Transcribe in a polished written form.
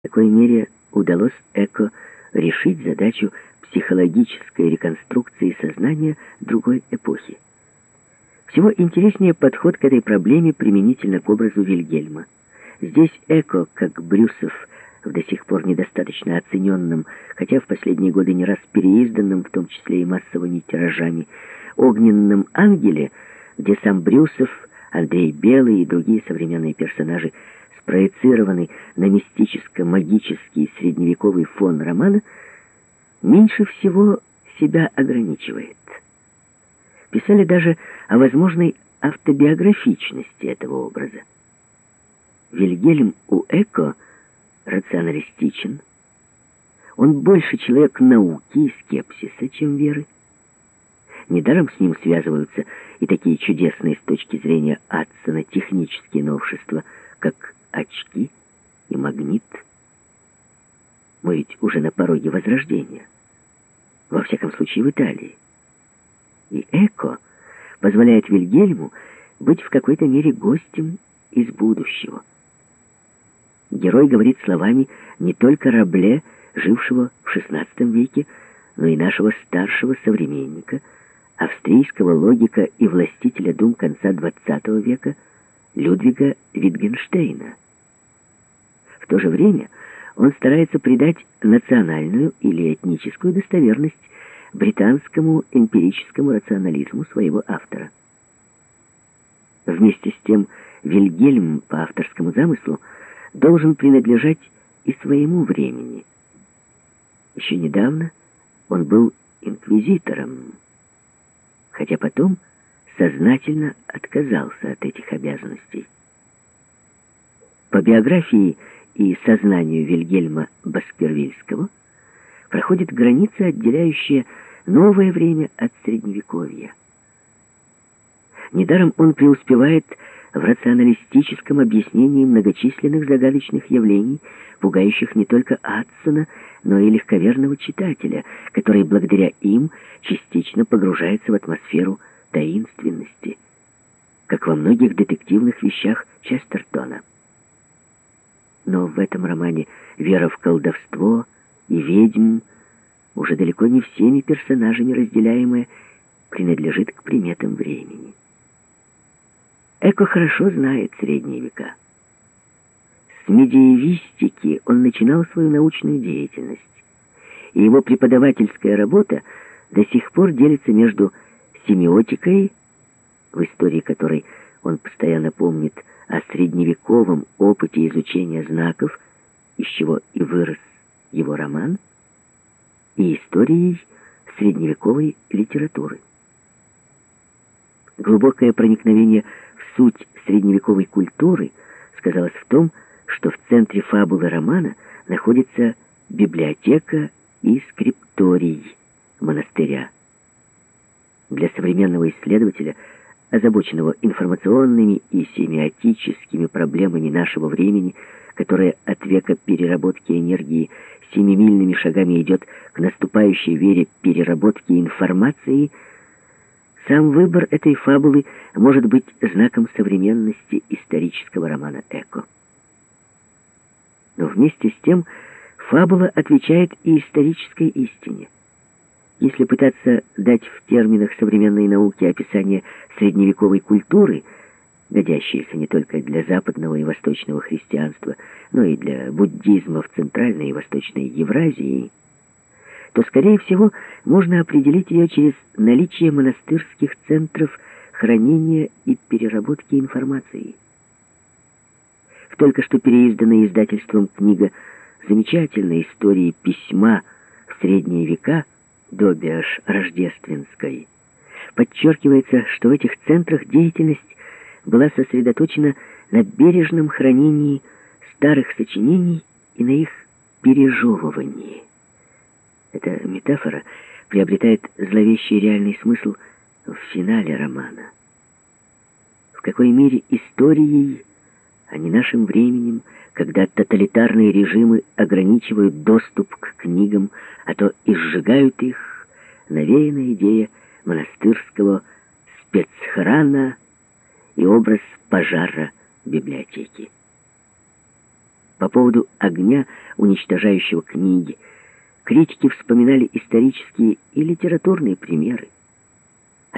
В какой мере удалось Эко решить задачу психологической реконструкции сознания другой эпохи. Всего интереснее подход к этой проблеме применительно к образу Вильгельма. Здесь Эко, как Брюсов, в до сих пор недостаточно оцененном, хотя в последние годы не раз переизданном, в том числе и массовыми тиражами, «Огненном ангеле», где сам Брюсов, Андрей Белый и другие современные персонажи спроецированы на мистическо-магический средневековый фон романа, меньше всего себя ограничивает. Писали даже о возможной автобиографичности этого образа. Вильгельм у Эко рационалистичен. Он больше человек науки и скепсиса, чем веры. Недаром с ним связываются и такие чудесные с точки зрения Адсона технические новшества, как очки и магнит. Мы ведь уже на пороге Возрождения. Во всяком случае, в Италии. И Эко позволяет Вильгельму быть в какой-то мере гостем из будущего. Герой говорит словами не только Рабле, жившего в XVI веке, но и нашего старшего современника, австрийского логика и властителя дум конца XX века Людвига Витгенштейна. В то же время он старается придать национальную или этническую достоверность британскому эмпирическому рационализму своего автора. Вместе с тем Вильгельм по авторскому замыслу должен принадлежать и своему времени. Еще недавно он был инквизитором, хотя потом сознательно отказался от этих обязанностей. По биографии и сознанию Вильгельма Баскервильского проходит граница, отделяющая новое время от Средневековья. Недаром он преуспевает в рационалистическом объяснении многочисленных загадочных явлений, пугающих не только Адсона, но и легковерного читателя, который благодаря им частично погружается в атмосферу таинственности, как во многих детективных вещах Честертона. Но в этом романе вера в колдовство и ведьм, уже далеко не всеми персонажами разделяемая, принадлежит к приметам времени. Эко хорошо знает средние века. С медиевистики он начинал свою научную деятельность, и его преподавательская работа до сих пор делится между семиотикой, в истории которой он постоянно помнит о средневековом опыте изучения знаков, из чего и вырос его роман, и историей средневековой литературы. Глубокое проникновение в суть средневековой культуры сказалось в том, что в центре фабулы романа находится библиотека и скрипторий монастыря. Для современного исследователя, озабоченного информационными и семиотическими проблемами нашего времени, которое от века переработки энергии семимильными шагами идет к наступающей вере переработки информации, сам выбор этой фабулы может быть знаком современности исторического романа Эко. Но вместе с тем фабула отвечает и исторической истине. Если пытаться дать в терминах современной науки описание средневековой культуры, годящиеся не только для западного и восточного христианства, но и для буддизма в Центральной и Восточной Евразии, то, скорее всего, можно определить ее через наличие монастырских центров хранения и переработки информации. В только что переизданной издательством книга замечательной истории письма в средние века, доби аж рождественской, подчеркивается, что в этих центрах деятельность была сосредоточена на бережном хранении старых сочинений и на их пережевывании. Эта метафора приобретает зловещий реальный смысл в финале романа. В какой мере историей, а не нашим временем, когда тоталитарные режимы ограничивают доступ к книгам, а то и сжигают их, навеяна идея монастырского спецхрана и образ пожара библиотеки. По поводу огня уничтожающего книги. Критики вспоминали исторические и литературные примеры.